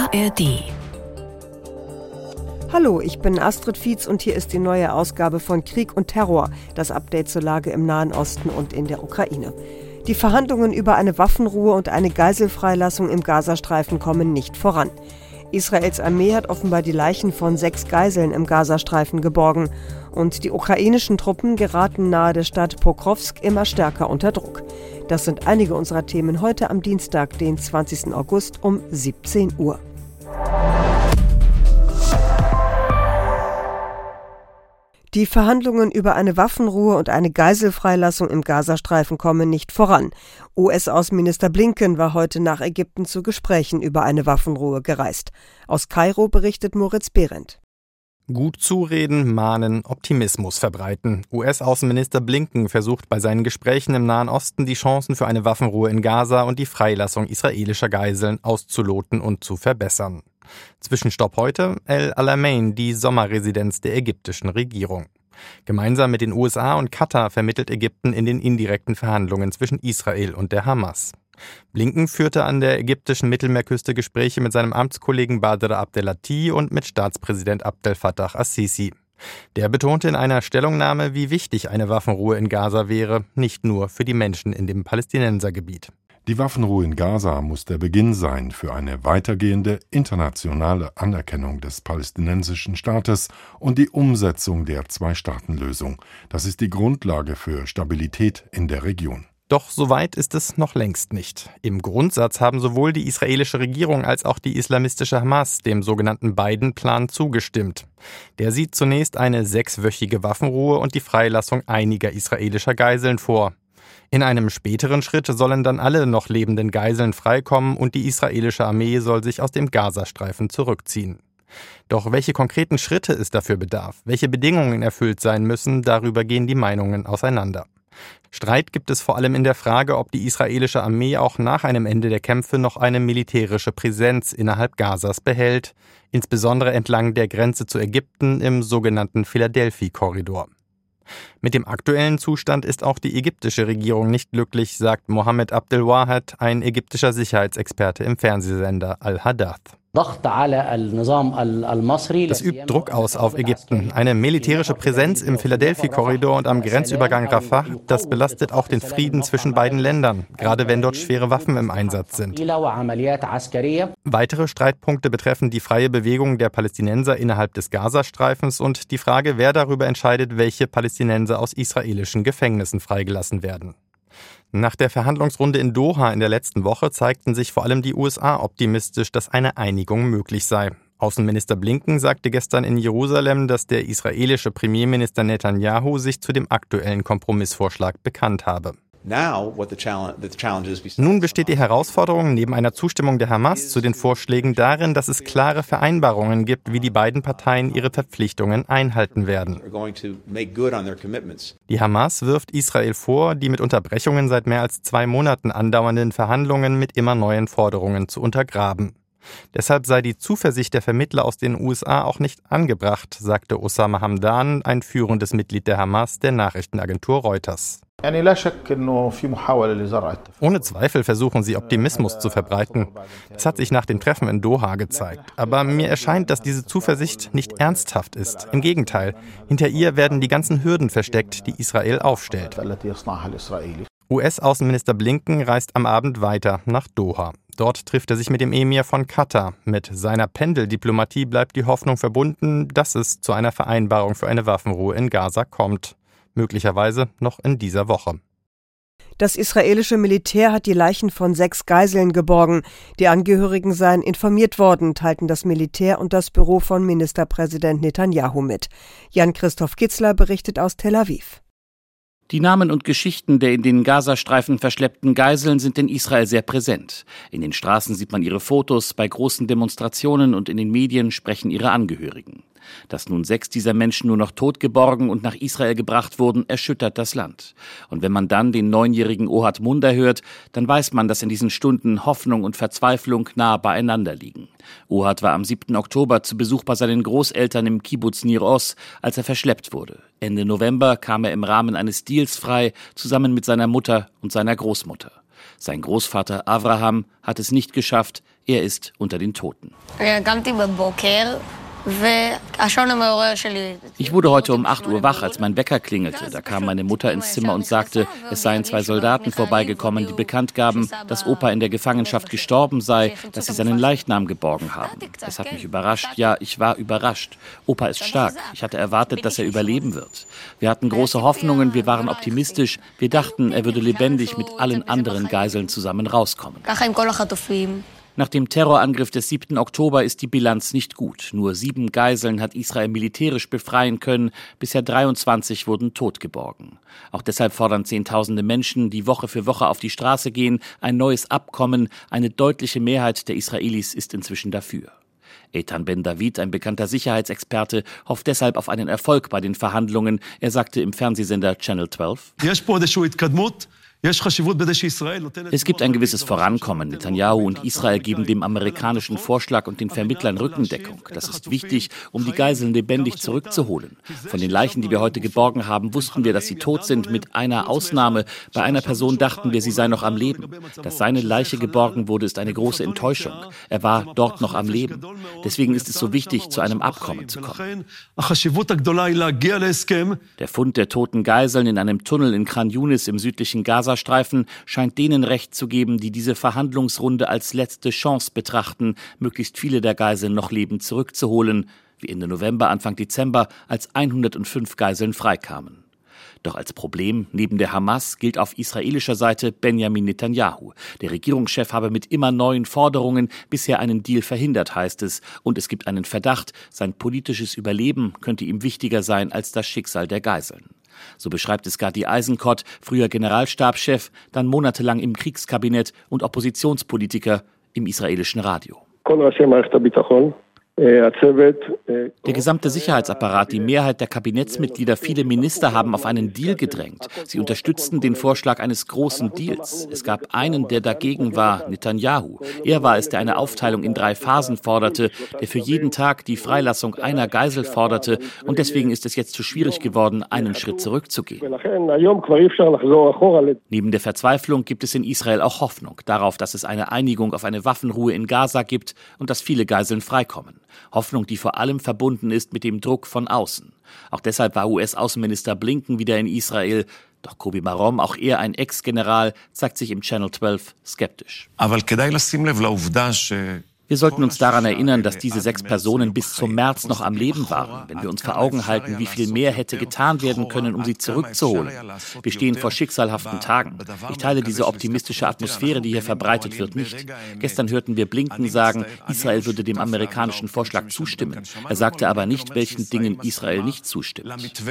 ARD. Hallo, ich bin Astrid Fietz und hier ist die neue Ausgabe von Krieg und Terror, das Update zur Lage im Nahen Osten und in der Ukraine. Die Verhandlungen über eine Waffenruhe und eine Geiselfreilassung im Gazastreifen kommen nicht voran. Israels Armee hat offenbar die Leichen von 6 Geiseln im Gazastreifen geborgen. Und die ukrainischen Truppen geraten nahe der Stadt Pokrovsk immer stärker unter Druck. Das sind einige unserer Themen heute am Dienstag, den 20. August um 17 Uhr. Die Verhandlungen über eine Waffenruhe und eine Geiselfreilassung im Gazastreifen kommen nicht voran. US-Außenminister Blinken war heute nach Ägypten zu Gesprächen über eine Waffenruhe gereist. Aus Kairo berichtet Moritz Behrendt. Gut zureden, mahnen, Optimismus verbreiten. US-Außenminister Blinken versucht bei seinen Gesprächen im Nahen Osten die Chancen für eine Waffenruhe in Gaza und die Freilassung israelischer Geiseln auszuloten und zu verbessern. Zwischenstopp heute El Alamein, die Sommerresidenz der ägyptischen Regierung. Gemeinsam mit den USA und Katar vermittelt Ägypten in den indirekten Verhandlungen zwischen Israel und der Hamas. Blinken führte an der ägyptischen Mittelmeerküste Gespräche mit seinem Amtskollegen Badr Abdelati und mit Staatspräsident Abdel Fattah al-Sisi. Der betonte in einer Stellungnahme, wie wichtig eine Waffenruhe in Gaza wäre, nicht nur für die Menschen in dem Palästinensergebiet. Die Waffenruhe in Gaza muss der Beginn sein für eine weitergehende internationale Anerkennung des palästinensischen Staates und die Umsetzung der Zwei-Staaten-Lösung. Das ist die Grundlage für Stabilität in der Region. Doch so weit ist es noch längst nicht. Im Grundsatz haben sowohl die israelische Regierung als auch die islamistische Hamas dem sogenannten Biden-Plan zugestimmt. Der sieht zunächst eine 6-wöchige Waffenruhe und die Freilassung einiger israelischer Geiseln vor. In einem späteren Schritt sollen dann alle noch lebenden Geiseln freikommen und die israelische Armee soll sich aus dem Gazastreifen zurückziehen. Doch welche konkreten Schritte es dafür bedarf, welche Bedingungen erfüllt sein müssen, darüber gehen die Meinungen auseinander. Streit gibt es vor allem in der Frage, ob die israelische Armee auch nach einem Ende der Kämpfe noch eine militärische Präsenz innerhalb Gazas behält, insbesondere entlang der Grenze zu Ägypten im sogenannten Philadelphia-Korridor. Mit dem aktuellen Zustand ist auch die ägyptische Regierung nicht glücklich, sagt Mohammed Abdelwahad, ein ägyptischer Sicherheitsexperte im Fernsehsender Al-Hadath. Das übt Druck aus auf Ägypten. Eine militärische Präsenz im Philadelphia-Korridor und am Grenzübergang Rafah, das belastet auch den Frieden zwischen beiden Ländern, gerade wenn dort schwere Waffen im Einsatz sind. Weitere Streitpunkte betreffen die freie Bewegung der Palästinenser innerhalb des Gazastreifens und die Frage, wer darüber entscheidet, welche Palästinenser aus israelischen Gefängnissen freigelassen werden. Nach der Verhandlungsrunde in Doha in der letzten Woche zeigten sich vor allem die USA optimistisch, dass eine Einigung möglich sei. Außenminister Blinken sagte gestern in Jerusalem, dass der israelische Premierminister Netanyahu sich zu dem aktuellen Kompromissvorschlag bekannt habe. Nun besteht die Herausforderung neben einer Zustimmung der Hamas zu den Vorschlägen darin, dass es klare Vereinbarungen gibt, wie die beiden Parteien ihre Verpflichtungen einhalten werden. Die Hamas wirft Israel vor, die mit Unterbrechungen seit mehr als 2 Monaten andauernden Verhandlungen mit immer neuen Forderungen zu untergraben. Deshalb sei die Zuversicht der Vermittler aus den USA auch nicht angebracht, sagte Osama Hamdan, ein führendes Mitglied der Hamas, der Nachrichtenagentur Reuters. Ohne Zweifel versuchen sie, Optimismus zu verbreiten. Das hat sich nach dem Treffen in Doha gezeigt. Aber mir erscheint, dass diese Zuversicht nicht ernsthaft ist. Im Gegenteil, hinter ihr werden die ganzen Hürden versteckt, die Israel aufstellt. US-Außenminister Blinken reist am Abend weiter nach Doha. Dort trifft er sich mit dem Emir von Katar. Mit seiner Pendeldiplomatie bleibt die Hoffnung verbunden, dass es zu einer Vereinbarung für eine Waffenruhe in Gaza kommt. Möglicherweise noch in dieser Woche. Das israelische Militär hat die Leichen von 6 Geiseln geborgen. Die Angehörigen seien informiert worden, teilten das Militär und das Büro von Ministerpräsident Netanyahu mit. Jan-Christoph Kitzler berichtet aus Tel Aviv. Die Namen und Geschichten der in den Gazastreifen verschleppten Geiseln sind in Israel sehr präsent. In den Straßen sieht man ihre Fotos, bei großen Demonstrationen und in den Medien sprechen ihre Angehörigen. Dass nun 6 dieser Menschen nur noch tot geborgen und nach Israel gebracht wurden, erschüttert das Land. Und wenn man dann den 9-jährigen Ohad Munda hört, dann weiß man, dass in diesen Stunden Hoffnung und Verzweiflung nah beieinander liegen. Ohad war am 7. Oktober zu Besuch bei seinen Großeltern im Kibbuz Nir Oz, als er verschleppt wurde. Ende November kam er im Rahmen eines Deals frei, zusammen mit seiner Mutter und seiner Großmutter. Sein Großvater Avraham hat es nicht geschafft, er ist unter den Toten. Ich wurde heute um 8 Uhr wach, als mein Wecker klingelte. Da kam meine Mutter ins Zimmer und sagte, es seien 2 Soldaten vorbeigekommen, die bekannt gaben, dass Opa in der Gefangenschaft gestorben sei, dass sie seinen Leichnam geborgen haben. Es hat mich überrascht. Ja, ich war überrascht. Opa ist stark. Ich hatte erwartet, dass er überleben wird. Wir hatten große Hoffnungen, wir waren optimistisch. Wir dachten, er würde lebendig mit allen anderen Geiseln zusammen rauskommen. Nach dem Terrorangriff des 7. Oktober ist die Bilanz nicht gut. Nur 7 Geiseln hat Israel militärisch befreien können. Bisher 23 wurden totgeborgen. Auch deshalb fordern Zehntausende Menschen, die Woche für Woche auf die Straße gehen, ein neues Abkommen. Eine deutliche Mehrheit der Israelis ist inzwischen dafür. Eitan Ben-David, ein bekannter Sicherheitsexperte, hofft deshalb auf einen Erfolg bei den Verhandlungen. Er sagte im Fernsehsender Channel 12: Es gibt ein gewisses Vorankommen. Netanyahu und Israel geben dem amerikanischen Vorschlag und den Vermittlern Rückendeckung. Das ist wichtig, um die Geiseln lebendig zurückzuholen. Von den Leichen, die wir heute geborgen haben, wussten wir, dass sie tot sind, mit einer Ausnahme. Bei einer Person dachten wir, sie sei noch am Leben. Dass seine Leiche geborgen wurde, ist eine große Enttäuschung. Er war dort noch am Leben. Deswegen ist es so wichtig, zu einem Abkommen zu kommen. Der Fund der toten Geiseln in einem Tunnel in Khan Yunis im südlichen Gazastreifen scheint denen Recht zu geben, die diese Verhandlungsrunde als letzte Chance betrachten, möglichst viele der Geiseln noch lebend zurückzuholen, wie Ende November, Anfang Dezember, als 105 Geiseln freikamen. Doch als Problem neben der Hamas gilt auf israelischer Seite Benjamin Netanyahu. Der Regierungschef habe mit immer neuen Forderungen bisher einen Deal verhindert, heißt es. Und es gibt einen Verdacht, sein politisches Überleben könnte ihm wichtiger sein als das Schicksal der Geiseln. So beschreibt es Gadi Eisenkot, früher Generalstabschef, dann monatelang im Kriegskabinett und Oppositionspolitiker im israelischen Radio. Der gesamte Sicherheitsapparat, die Mehrheit der Kabinettsmitglieder, viele Minister haben auf einen Deal gedrängt. Sie unterstützten den Vorschlag eines großen Deals. Es gab einen, der dagegen war, Netanyahu. Er war es, der eine Aufteilung in 3 Phasen forderte, der für jeden Tag die Freilassung einer Geisel forderte. Und deswegen ist es jetzt zu schwierig geworden, einen Schritt zurückzugehen. Neben der Verzweiflung gibt es in Israel auch Hoffnung darauf, dass es eine Einigung auf eine Waffenruhe in Gaza gibt und dass viele Geiseln freikommen. Hoffnung, die vor allem verbunden ist mit dem Druck von außen. Auch deshalb war US-Außenminister Blinken wieder in Israel. Doch Kobi Marom, auch er ein Ex-General, zeigt sich im Channel 12 skeptisch. Wir sollten uns daran erinnern, dass diese 6 Personen bis zum März noch am Leben waren. Wenn wir uns vor Augen halten, wie viel mehr hätte getan werden können, um sie zurückzuholen. Wir stehen vor schicksalhaften Tagen. Ich teile diese optimistische Atmosphäre, die hier verbreitet wird, nicht. Gestern hörten wir Blinken sagen, Israel würde dem amerikanischen Vorschlag zustimmen. Er sagte aber nicht, welchen Dingen Israel nicht zustimmt.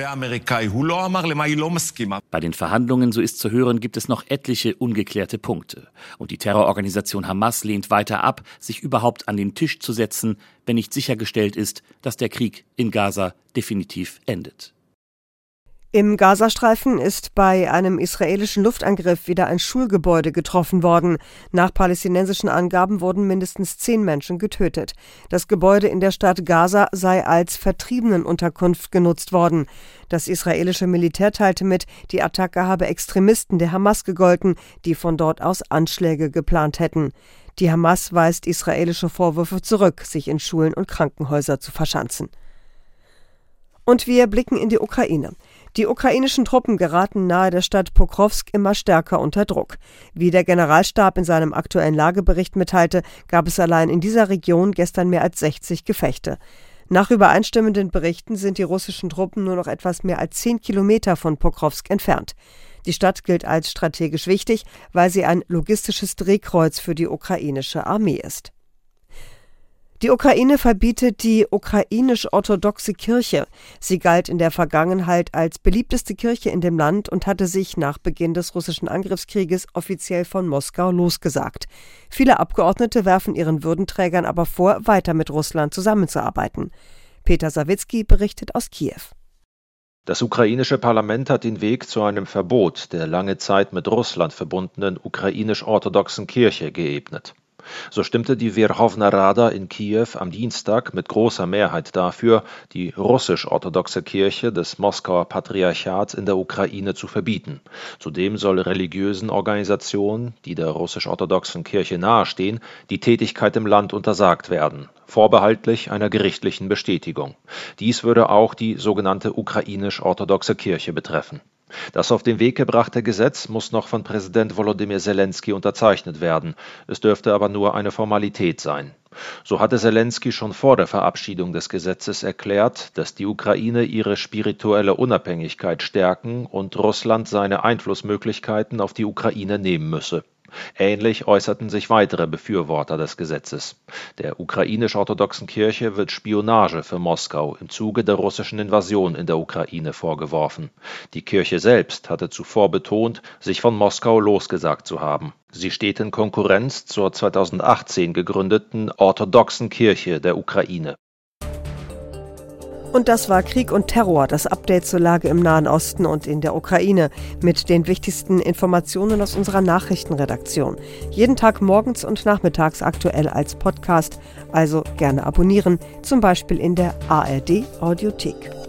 Bei den Verhandlungen, so ist zu hören, gibt es noch etliche ungeklärte Punkte. Und die Terrororganisation Hamas lehnt weiter ab, sich überhaupt an den Tisch zu setzen, wenn nicht sichergestellt ist, dass der Krieg in Gaza definitiv endet. Im Gazastreifen ist bei einem israelischen Luftangriff wieder ein Schulgebäude getroffen worden. Nach palästinensischen Angaben wurden mindestens 10 Menschen getötet. Das Gebäude in der Stadt Gaza sei als Vertriebenenunterkunft genutzt worden. Das israelische Militär teilte mit, die Attacke habe Extremisten der Hamas gegolten, die von dort aus Anschläge geplant hätten. Die Hamas weist israelische Vorwürfe zurück, sich in Schulen und Krankenhäuser zu verschanzen. Und wir blicken in die Ukraine. Die ukrainischen Truppen geraten nahe der Stadt Pokrovsk immer stärker unter Druck. Wie der Generalstab in seinem aktuellen Lagebericht mitteilte, gab es allein in dieser Region gestern mehr als 60 Gefechte. Nach übereinstimmenden Berichten sind die russischen Truppen nur noch etwas mehr als 10 Kilometer von Pokrovsk entfernt. Die Stadt gilt als strategisch wichtig, weil sie ein logistisches Drehkreuz für die ukrainische Armee ist. Die Ukraine verbietet die ukrainisch-orthodoxe Kirche. Sie galt in der Vergangenheit als beliebteste Kirche in dem Land und hatte sich nach Beginn des russischen Angriffskrieges offiziell von Moskau losgesagt. Viele Abgeordnete werfen ihren Würdenträgern aber vor, weiter mit Russland zusammenzuarbeiten. Peter Sawicki berichtet aus Kiew. Das ukrainische Parlament hat den Weg zu einem Verbot der lange Zeit mit Russland verbundenen ukrainisch-orthodoxen Kirche geebnet. So stimmte die Werchowna Rada in Kiew am Dienstag mit großer Mehrheit dafür, die russisch-orthodoxe Kirche des Moskauer Patriarchats in der Ukraine zu verbieten. Zudem soll religiösen Organisationen, die der russisch-orthodoxen Kirche nahestehen, die Tätigkeit im Land untersagt werden, vorbehaltlich einer gerichtlichen Bestätigung. Dies würde auch die sogenannte ukrainisch-orthodoxe Kirche betreffen. Das auf den Weg gebrachte Gesetz muss noch von Präsident Volodymyr Selenskyj unterzeichnet werden. Es dürfte aber nur eine Formalität sein. So hatte Selenskyj schon vor der Verabschiedung des Gesetzes erklärt, dass die Ukraine ihre spirituelle Unabhängigkeit stärken und Russland seine Einflussmöglichkeiten auf die Ukraine nehmen müsse. Ähnlich äußerten sich weitere Befürworter des Gesetzes. Der ukrainisch-orthodoxen Kirche wird Spionage für Moskau im Zuge der russischen Invasion in der Ukraine vorgeworfen. Die Kirche selbst hatte zuvor betont, sich von Moskau losgesagt zu haben. Sie steht in Konkurrenz zur 2018 gegründeten orthodoxen Kirche der Ukraine. Und das war Krieg und Terror, das Update zur Lage im Nahen Osten und in der Ukraine mit den wichtigsten Informationen aus unserer Nachrichtenredaktion. Jeden Tag morgens und nachmittags aktuell als Podcast, also gerne abonnieren, zum Beispiel in der ARD Audiothek.